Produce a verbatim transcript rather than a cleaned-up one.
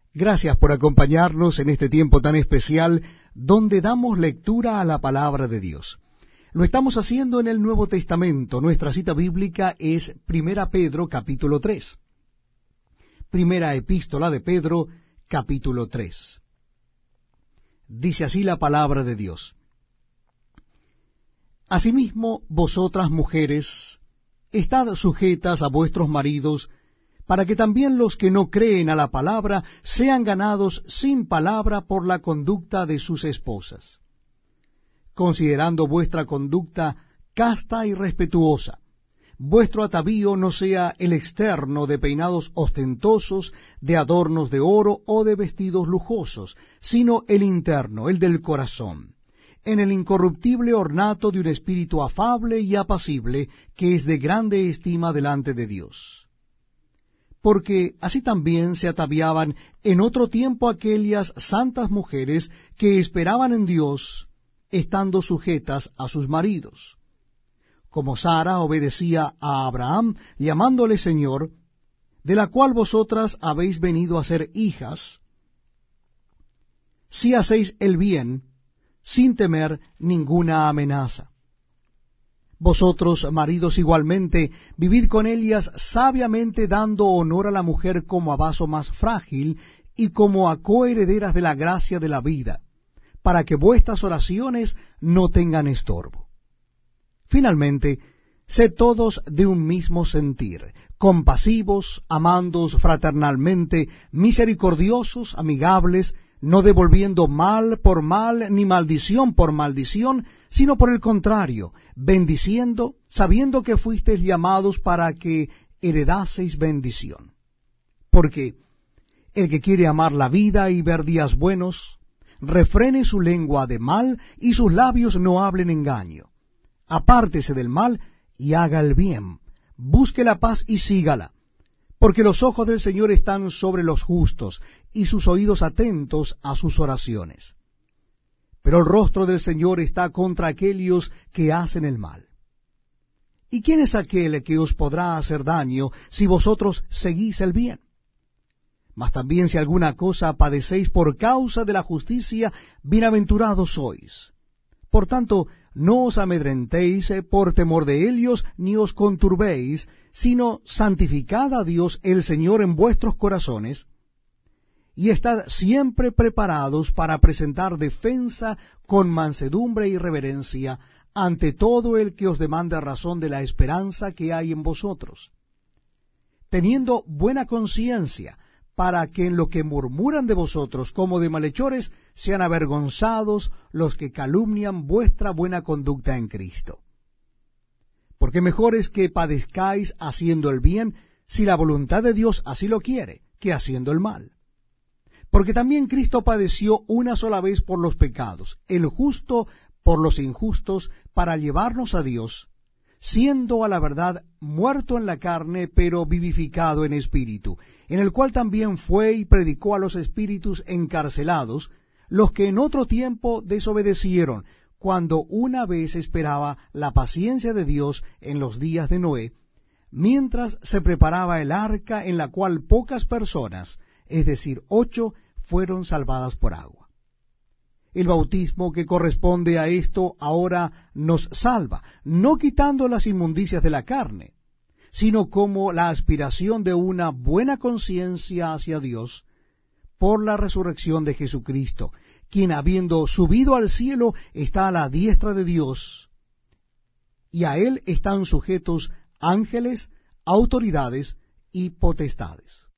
Gracias por acompañarnos en este tiempo tan especial donde damos lectura a la palabra de Dios. Lo estamos haciendo en el Nuevo Testamento. Nuestra cita bíblica es Primera Pedro, capítulo tres. Primera Epístola de Pedro, capítulo tres. Dice así la palabra de Dios. Asimismo, vosotras mujeres, estad sujetas a vuestros maridos, para que también los que no creen a la palabra sean ganados sin palabra por la conducta de sus esposas, considerando vuestra conducta casta y respetuosa. Vuestro atavío no sea el externo de peinados ostentosos, de adornos de oro o de vestidos lujosos, sino el interno, el del corazón, en el incorruptible ornato de un espíritu afable y apacible, que es de grande estima delante de Dios. Porque así también se ataviaban en otro tiempo aquellas santas mujeres que esperaban en Dios, estando sujetas a sus maridos. Como Sara obedecía a Abraham, llamándole Señor, de la cual vosotras habéis venido a ser hijas, si hacéis el bien, sin temer ninguna amenaza. Vosotros, maridos, igualmente, vivid con ellas sabiamente, dando honor a la mujer como a vaso más frágil y como a coherederas de la gracia de la vida, para que vuestras oraciones no tengan estorbo. Finalmente, sed todos de un mismo sentir, compasivos, amándoos fraternalmente, misericordiosos, amigables, no devolviendo mal por mal, ni maldición por maldición, sino por el contrario, bendiciendo, sabiendo que fuisteis llamados para que heredaseis bendición. Porque el que quiere amar la vida y ver días buenos, refrene su lengua de mal, y sus labios no hablen engaño. Apártese del mal y haga el bien, busque la paz y sígala. Porque los ojos del Señor están sobre los justos, y sus oídos atentos a sus oraciones. Pero el rostro del Señor está contra aquellos que hacen el mal. ¿Y quién es aquel que os podrá hacer daño si vosotros seguís el bien? Mas también si alguna cosa padecéis por causa de la justicia, bienaventurados sois. Por tanto, no os amedrentéis por temor de ellos, ni os conturbéis, sino santificad a Dios el Señor en vuestros corazones, y estad siempre preparados para presentar defensa con mansedumbre y reverencia ante todo el que os demande razón de la esperanza que hay en vosotros, teniendo buena conciencia, para que en lo que murmuran de vosotros como de malhechores sean avergonzados los que calumnian vuestra buena conducta en Cristo. Porque mejor es que padezcáis haciendo el bien, si la voluntad de Dios así lo quiere, que haciendo el mal. Porque también Cristo padeció una sola vez por los pecados, el justo por los injustos, para llevarnos a Dios, siendo a la verdad muerto en la carne, pero vivificado en espíritu, en el cual también fue y predicó a los espíritus encarcelados, los que en otro tiempo desobedecieron, cuando una vez esperaba la paciencia de Dios en los días de Noé, mientras se preparaba el arca, en la cual pocas personas, es decir, ocho, fueron salvadas por agua. El bautismo que corresponde a esto ahora nos salva, no quitando las inmundicias de la carne, sino como la aspiración de una buena conciencia hacia Dios por la resurrección de Jesucristo, quien habiendo subido al cielo está a la diestra de Dios, y a él están sujetos ángeles, autoridades y potestades.